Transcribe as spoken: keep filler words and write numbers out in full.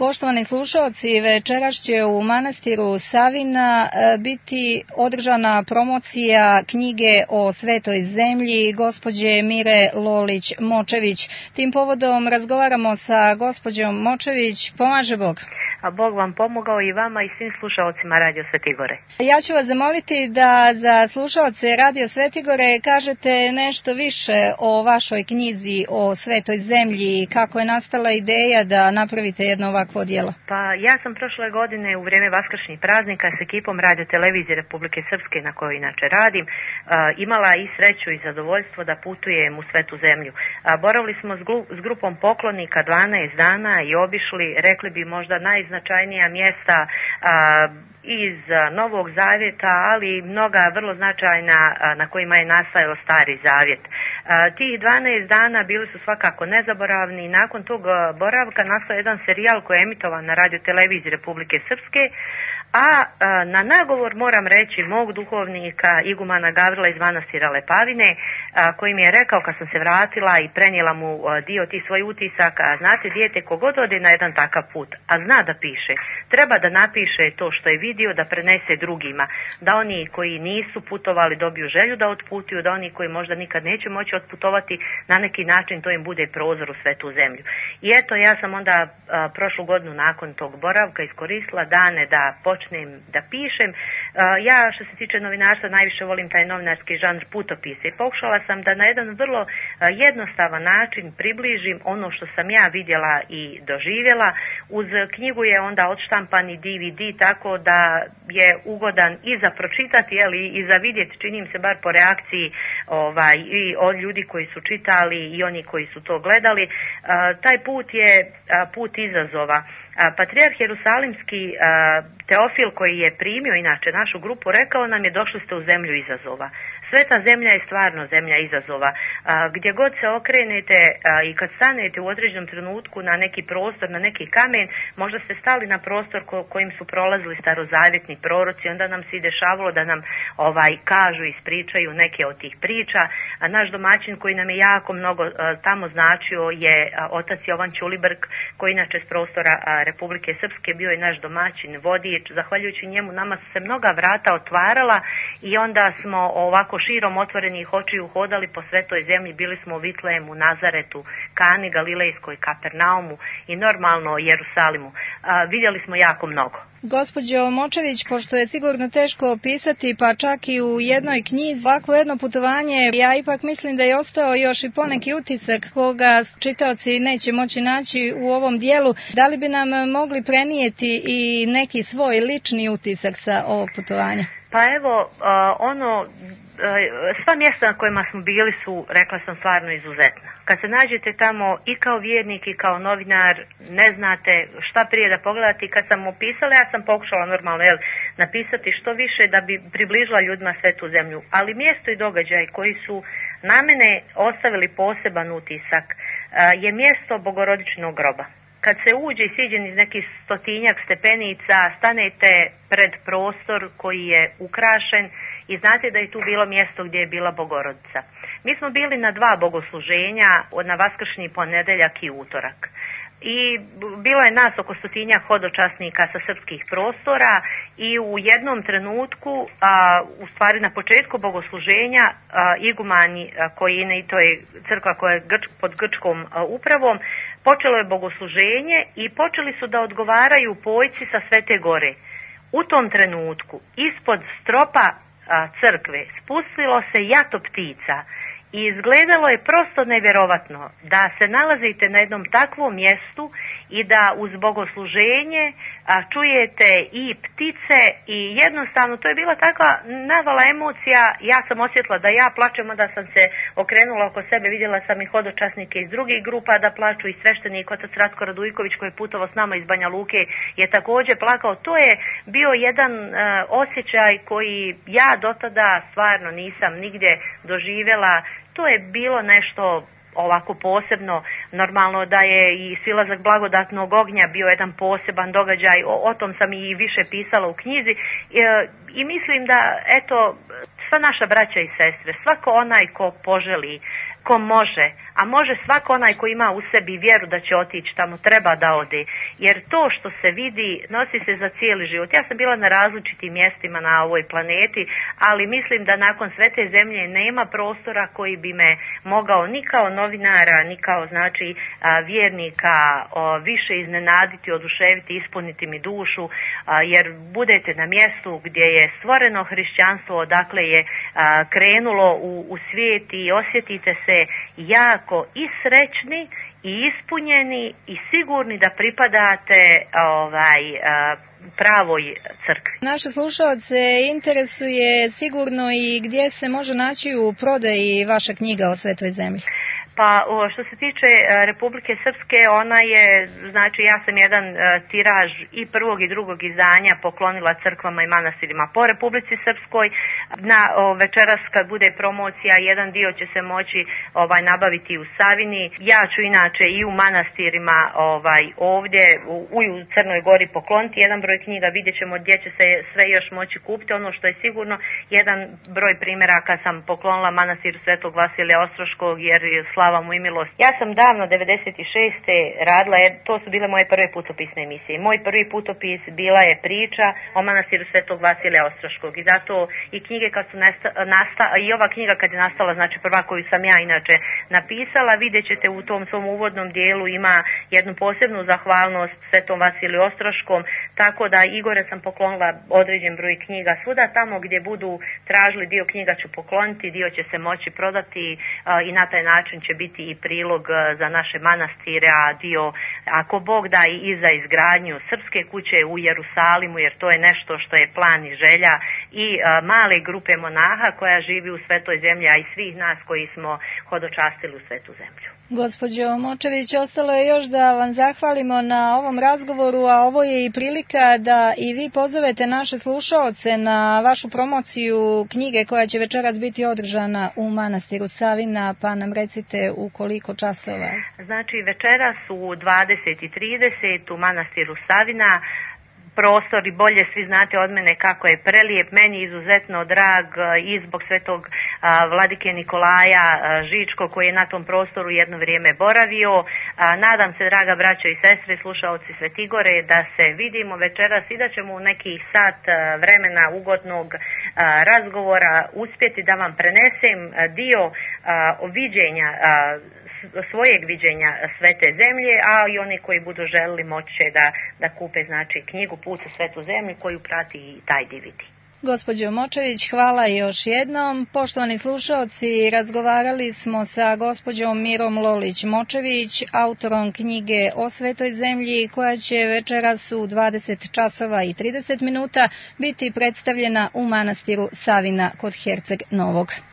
Poštovani slušalci, večeras će u manastiru Savina biti održana promocija knjige o Svetoj zemlji gospođe Mire Lolić-Močević. Tim povodom razgovaramo sa gospođom Močević. Pomaže Bog. A Bog vam pomogao i vama i svim slušalcima Radio Svetigore. Ja ću vas zamoliti da za slušalce Radio Svetigore kažete nešto više o vašoj knjizi o Svetoj zemlji i kako je nastala ideja da napravite jedno ovakvo djelo. Pa ja sam prošle godine u vrijeme vaskršnjih praznika s ekipom Radio Televizije Republike Srpske, na kojoj inače radim, imala i sreću i zadovoljstvo da putujem u Svetu zemlju. Boravili smo s grupom poklonika dvanaest dana i obišli, rekli bi možda najznačajnija mjesta a, iz Novog Zavjeta, ali i mnoga vrlo značajna a, na kojima je nastajao Stari Zavjet. A, tih dvanaest dana bili su svakako nezaboravni i nakon tog boravka nastao jedan serijal koji je emitovan na Radio Televiziji Republike Srpske, a, a na nagovor moram reći mog duhovnika igumana Gavrila iz manastira Lepavine, a, koji mi je rekao kad sam se vratila i prenijela mu a, dio tih svojih utisaka: znate dijete, kogod ode na jedan takav put, a zna da piše, treba da napiše to što je vidio, da prenese drugima, da oni koji nisu putovali dobiju želju da otputuju, da oni koji možda nikad neće moći otputovati, na neki način to im bude prozor u Svetu zemlju. I eto, ja sam onda a, prošlu godinu nakon tog boravka iskoristila dane da počnem da pišem. A, ja što se tiče novinarstva najviše volim taj novinarski žanr putopise i pokušala sam da na jedan vrlo a, jednostavan način približim ono što sam ja vidjela i doživjela. Uz knjigu je onda odštampani D V D, tako da je ugodan i za pročitati, ali i za vidjeti, činim se bar po reakciji ovaj, i od ljudi koji su čitali i oni koji su to gledali. A, taj put je a, put izazova. A, Patrijarh Jerusalimski a, Teofil, koji je primio inače našu grupu, rekao nam je: došli ste u zemlju izazova. Sveta zemlja je stvarno zemlja izazova. A, gdje god se okrenete a, i kad stanete u određenom trenutku na neki prostor, na neki kamen, možda ste stali na prostor ko, kojim su prolazili starozavjetni proroci, onda nam se i dešavalo da nam ovaj kažu, ispričaju neke od tih priča. A naš domaćin koji nam je jako mnogo a, tamo značio je a, otac Jovan Ćulibrk, koji inače s prostora a, Republike Srpske bio je naš domaćin, vodič. Zahvaljujući njemu nama su se mnoga vrata otvarala i onda smo ovako širom otvorenih očiju hodali po Svetoj zemlji. Bili smo u Vitlejemu, Nazaretu, Kani Galilejskoj, Kapernaumu i normalno Jerusalimu. A, vidjeli smo jako mnogo. Gospođo Močević, pošto je sigurno teško opisati, pa čak i u jednoj knjizi, ovako jedno putovanje, ja ipak mislim da je ostao još i poneki utisak koga čitaoci neće moći naći u ovom dijelu. Da li bi nam mogli prenijeti i neki svoj lični utisak sa ovog putovanja? Pa evo, uh, ono, uh, sva mjesta na kojima smo bili su, rekla sam, stvarno izuzetna. Kad se nađete tamo i kao vjernik i kao novinar, ne znate šta prije da pogledate. Kad sam opisala, ja sam pokušala normalno jel, napisati što više da bi približila ljudima Svetu zemlju. Ali mjesto i događaj koji su na mene ostavili poseban utisak uh, je mjesto Bogorodičinog groba. Kad se uđe i siđe iz nekih stotinjak stepenica, stanete pred prostor koji je ukrašen i znate da je tu bilo mjesto gdje je bila Bogorodica. Mi smo bili na dva bogosluženja, na vaskršnji ponedeljak i utorak. I bilo je nas oko stotinjak hodočasnika sa srpskih prostora i u jednom trenutku, a, u stvari na početku bogosluženja, a, igumani a, koji ne, i to je crkva koja je grč, pod grčkom a, upravom, počelo je bogosluženje i počeli su da odgovaraju pojci sa Svete Gore. U tom trenutku ispod stropa a, crkve spustilo se jato ptica i izgledalo je prosto nevjerovatno da se nalazite na jednom takvom mjestu i da uz bogosluženje a, čujete i ptice i jednostavno to je bila takva navala emocija. Ja sam osjetila da ja plačem, onda sam se okrenula oko sebe, vidjela sam i hodočasnike iz drugih grupa da plaču i sveštenik otac Ratko Radujković koji je putovao s nama iz Banja Luke je također plakao. To je bio jedan uh, osjećaj koji ja do tada stvarno nisam nigdje doživjela. To je bilo nešto ovako posebno. Normalno da je i silazak blagodatnog ognja bio jedan poseban događaj, o, o tom sam i više pisala u knjizi. E, i mislim da, eto, sva naša braća i sestre, svako onaj ko poželi ko može, a može svako onaj ko ima u sebi vjeru da će otići tamo, treba da ode, jer to što se vidi nosi se za cijeli život. Ja sam bila na različitim mjestima na ovoj planeti, ali mislim da nakon Svete zemlje nema prostora koji bi me mogao ni kao novinara, ni kao znači vjernika više iznenaditi, oduševiti, ispuniti mi dušu, jer budete na mjestu gdje je stvoreno hrišćanstvo, odakle je krenulo u, u svijet i osjetite se jako i srećni i ispunjeni i sigurni da pripadate ovaj pravoj crkvi. Naše slušalce interesuje sigurno i gdje se može naći u prodaji vaša knjiga o Svetoj zemlji. Pa što se tiče Republike Srpske, ona je, znači ja sam jedan tiraž i prvog i drugog izdanja poklonila crkvama i manastirima po Republici Srpskoj. Na o, večeras kad bude promocija, jedan dio će se moći ovaj nabaviti u Savini. Ja ću inače i u manastirima ovaj ovdje u, u Crnoj Gori pokloniti jedan broj knjiga, vidjet ćemo gdje će se sve još moći kupiti. Ono što je sigurno, jedan broj primjeraka sam poklonila manastiru Svetog Vasilija Ostroškog, jer je slava mu i milost. Ja sam davno devedeset šeste radila, jer to su bile moje prve putopisne emisije. Moj prvi putopis bila je priča o manastiru Svetog Vasilija Ostroškog i zato i knjige kad su nasta, nasta, i ova knjiga kad je nastala, znači prva koju sam ja inače napisala, vidjet ćete u tom svom uvodnom dijelu ima jednu posebnu zahvalnost Svetom Vasiliju Ostroškom, tako da Igore sam poklonila određen broj knjiga svuda, tamo gdje budu tražili dio knjiga ću pokloniti, dio će se moći prodati a, i na taj način će biti i prilog za naše manastire, a dio, ako Bog da, i za izgradnju srpske kuće u Jerusalimu, jer to je nešto što je plan i želja i a, male grupe monaha koja živi u Svetoj zemlji, a i svih nas koji smo hodočastili u Svetu zemlju. Gospođo Močević, ostalo je još da vam zahvalimo na ovom razgovoru, a ovo je i prilika da i vi pozovete naše slušaoce na vašu promociju knjige koja će večeras biti održana u manastiru Savina, pa nam recite u koliko časova. Znači večeras u dvadeset i trideset u manastiru Savina. Prostor i bolje svi znate od mene kako je prelijep, meni izuzetno drag i zbog Svetog a, vladike Nikolaja a, Žičko koji je na tom prostoru jedno vrijeme boravio. A, nadam se, draga braćo i sestre, slušaoci Svetigore, da se vidimo večeras i da ćemo u neki sat a, vremena ugodnog a, razgovora uspjeti da vam prenesem a, dio a, viđenja a, svojeg viđenja Svete zemlje, a i oni koji budu želili moći će da, da kupe znači knjigu Put u Svetu zemlju koju prati i taj D V D. Gospođo Močević, hvala još jednom. Poštovani slušaoci, razgovarali smo sa gospođom Mirom Lolić-Močević, autorom knjige o Svetoj zemlji, koja će večeras u dvadeset časova i trideset minuta biti predstavljena u manastiru Savina kod Herceg Novog.